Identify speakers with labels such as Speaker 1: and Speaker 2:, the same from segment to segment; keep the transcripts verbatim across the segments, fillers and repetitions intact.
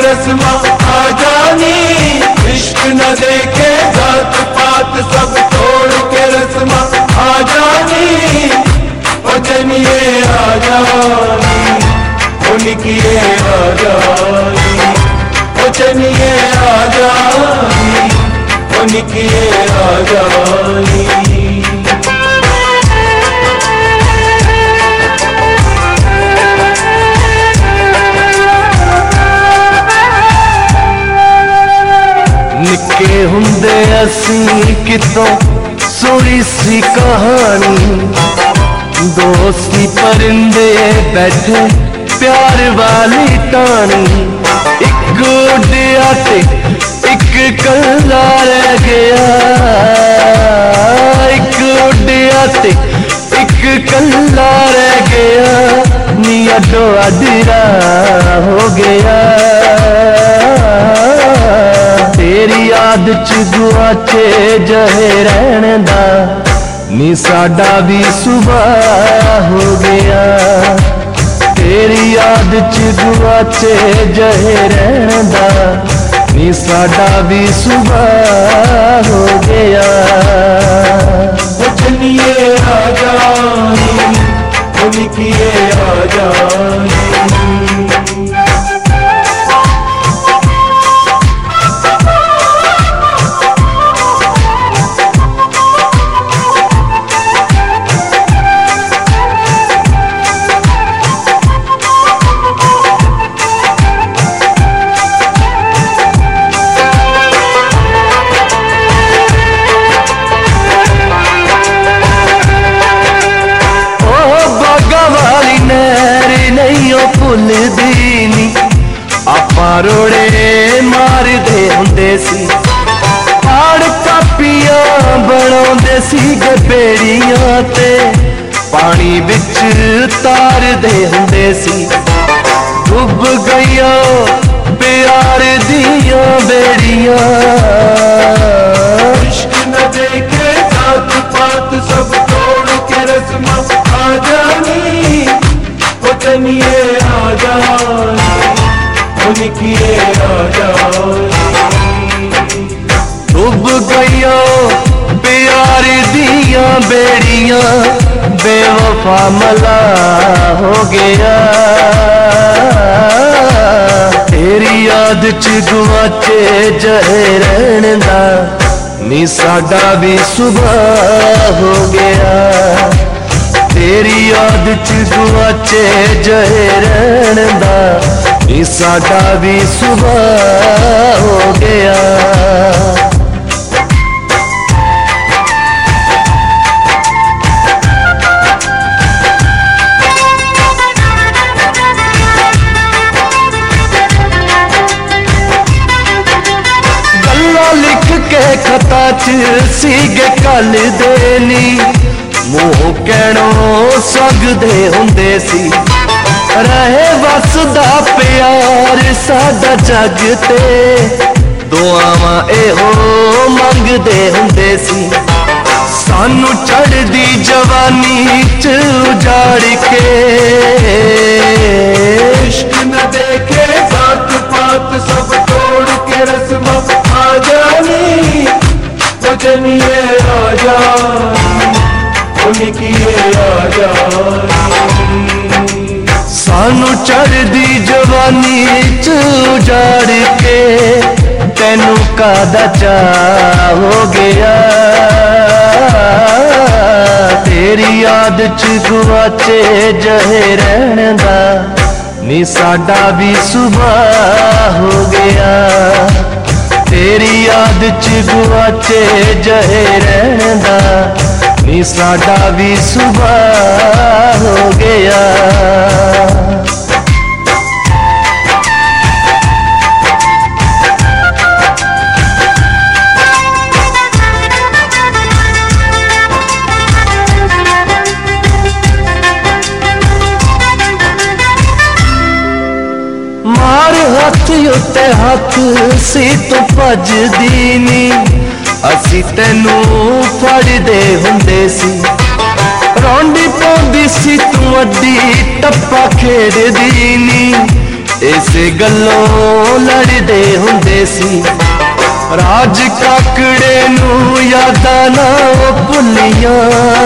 Speaker 1: रस्मा आ जानी, इश्क न देखे जात पात सब तोड़ के रस्मा आ जानी, ओ जनिए आ जानी, उनकिए आ जानी, ओ जनिए आ जानी, उनकिए आ जानी। निके हुंदे असी कितों सुनी सी कहानी, दोस्ती परिंदे बैठे प्यार वाली टानी, एक उड़िया ते एक कल्ला रह गया, एक उड़िया ते एक कल्ला रह गया, नी अडो अडरा हो गया, तेरी याद च गुआचे जहे रहन दा, नी साडा भी सुबह हो गया, तेरी याद च गुआचे जहे रहन दा, नी साडा भी सुबह हो गया। जनिए आ जानी, उनकिए आ जानी, भुल दीनी आपा रोड़े मार दे हुंदे सी, पाड़ कापियां बनाउंदे सी बेड़ियां ते, पानी विच तार दे हुंदे सी, डुब गईया प्यार दियां बेड़ियां, इश्क न देखे जात पात सब तोड़ के रस्मा आ जानी, जनिए आ जानी, उनकिए आ जानी, डूब गईया प्यार दिया बेड़ियां, बेवफा मला हो गया, तेरी याद च गुआचे जहे रहन दा, नी साडा भी सुबह हो गया, तेरी याद च गुआचे जहे रहन दा, नी साडा भी सुबह हो गया। गल्ला लिख के खता च सीगे कल देनी, मुँह कहणों सकदे हुंदे सी, रहे वसदा प्यार साडा जग ते, दुआवां एहो मंगदे हुंदे सी, सानू चढ़दी जवानी च उजाड़ के, इश्क न देखे जात पात सब तोड़ के रस्मा आ जानी, ओ जनिए आ जानी, उनकिए आ जानी, सानू चढ़दी जवानी च उजाड़ के, तेनू कादा चा हो गया, तेरी याद च गुआचे जहे रहन दा, नी साडा भी सुबह हो गया, तेरी याद च गुआचे जहे रहन दा, नी साडा भी सुबह हो गया। मार हाथ उत्ते हाथ सी तू भजदी नी, असी तेनू फड़दे हुंदे सी, रौंडी पौंदी सी तू अड्डी टप्पा खेड़दी नी, इसे गल्लों लड़दे हुंदे सी। राज काकड़े नू यादां ना भुलियां,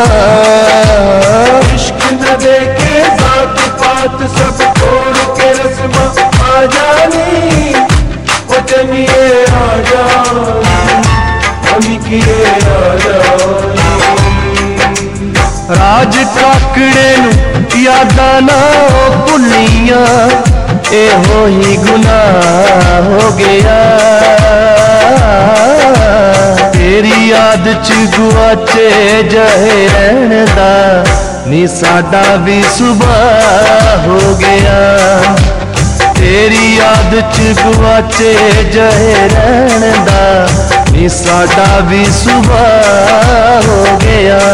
Speaker 1: इश्क न देखे जात पात सब छोड़ के रस्मां आ जानी, ओ जनिए आ जानी, अमी किए आ जानी। राज काकड़े नू यादां ना भुलियां, ए हो ही गुनाह हो गया। तेरी याद च गुआचे जाए रहन दा, नी साडा भी सुबह हो गया। तेरी याद च गुआचे जाए रहन दा, नी साडा भी सुबह हो गया।